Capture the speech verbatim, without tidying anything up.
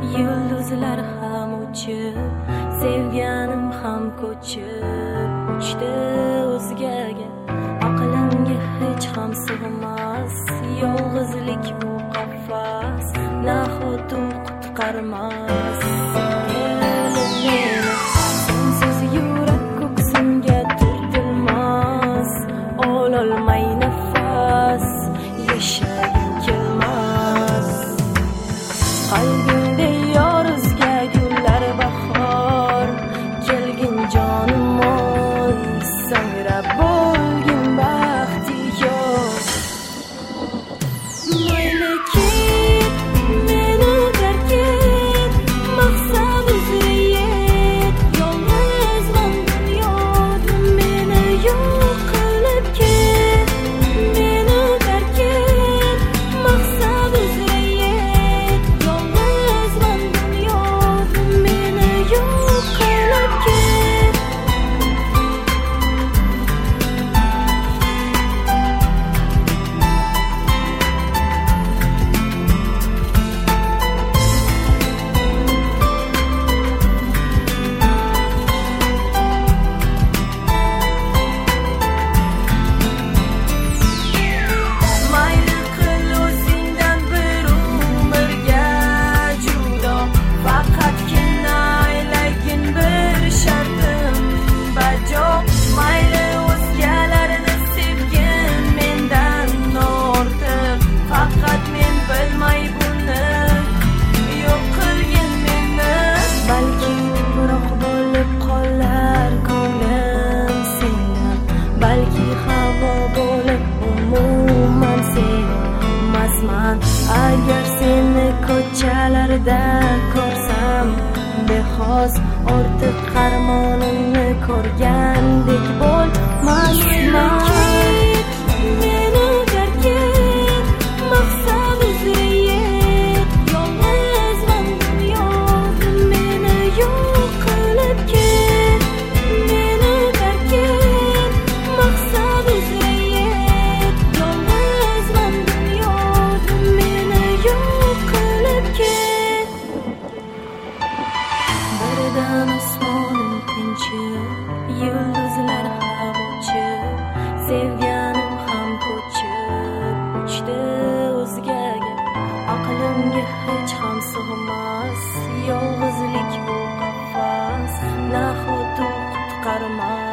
yulduzlar ham uchib, sevganim ham ko'chib uchdi o'zgaga. Aqlimga hech ham sig'mas yolg'izlik bu qafas, nahotu qutqarmas. Sensiz yurak ko'ksimga turtilmas, ololmay nafas yashagim kelmas. Qalbimda yoruzga gullar bahor, kelgin jonim oy, sangrab bo'lgin baxti yo'q. Mayli ket, meni tark et, maqsad uzra yet, yolg'izman dunyoda meni yo'q qilib ket. Meni tark et, maqsad uzra yet, yolg'izman dunyoda meni yo'q qilib ket. Mayli qil o'zingdan bir umrga judo, faqatgina aylagin bir shartim bajo. Mayli o'zgalarni sevgin mendan ortiq, faqat men bilmay buni yo'q qilgin meni. Balki biroq bo'lib qolar ko'nglim sendan, balki havo bo'lib umuman sevmasman. Agar seni ko'chalarda ko'rsam bexos, ortiq qarmonimni ko'rgandek bo'lmasman. Meni tark et, maqsad uzra yet, yolg'izman dunyoda meni yo'q qilib ket. Meni tark et, maqsad uzra yet, yolg'izman dunyoda meni yo'q qilib ket. Birdan osmonim tinchib, yulduzlar ham uchib, sevganim ham ko'chib uchdi o'zgaga. Aqlimga hech ham sig'mas yolg'izlik bu qafas, nahotu qutqarmas.